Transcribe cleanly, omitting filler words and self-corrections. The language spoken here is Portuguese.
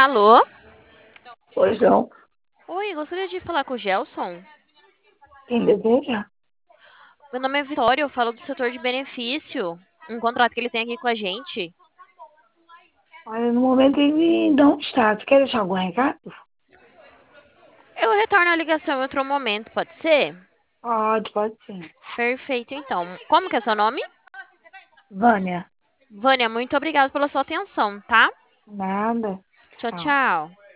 Alô? Pois não. Oi, gostaria de falar com o Gelson. Quem deseja? Meu nome é Vitória, eu falo do setor de benefício. Um contrato que ele tem aqui com a gente. Olha, no momento ele não está. Você quer deixar algum recado? Eu retorno a ligação em outro momento, pode ser? Pode sim. Perfeito, então. Como que é seu nome? Vânia, Vânia, muito obrigada pela sua atenção, tá? nada. Tchau, Tchau. tchau.